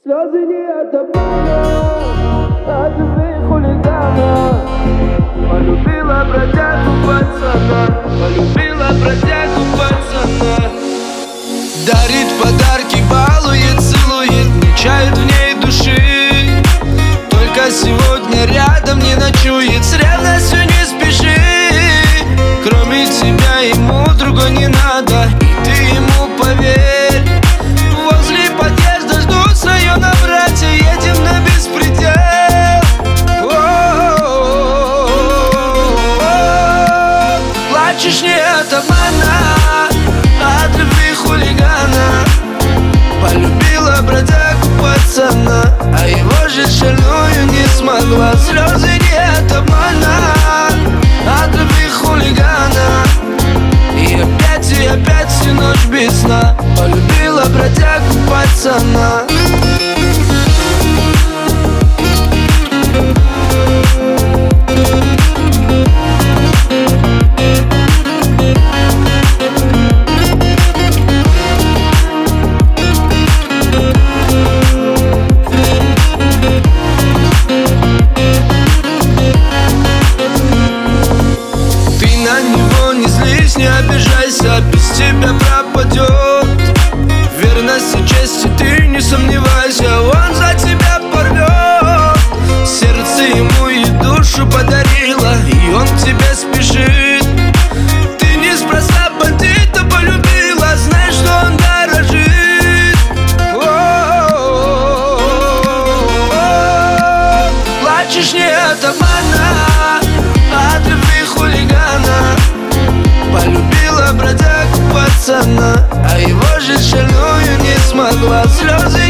Слезы не от обмана, от любви хулигана. Полюбила бродягу пацана, полюбила бродягу пацана. Дарит подарки, балует, целует, не чает в ней души. Только сегодня рядом не ночует, с ревностью не спеши. Кроме тебя ему другой не надо, и ты ему поверь. Возле подъезда ждут свое на братья, едем на беспредел. Плачешь не от обмана, от любви хулигана. Полюбила бродягу пацана, а его же шальную не смогла. Слезы не от обмана, от любви хулигана. И опять всю ночь без сна полюбила бродягу пацана. Не обижайся, без тебя пропадет. Верности, чести ты не сомневайся, он за тебя порвет. Сердце ему и душу подарила, и он к тебе спешит. Ты неспроста бандита полюбила, знай, что он дорожит. Плачешь не от обмана, от любви хулигана. Полюбила бродягу пацана, а его же шальную не смогла. Слезы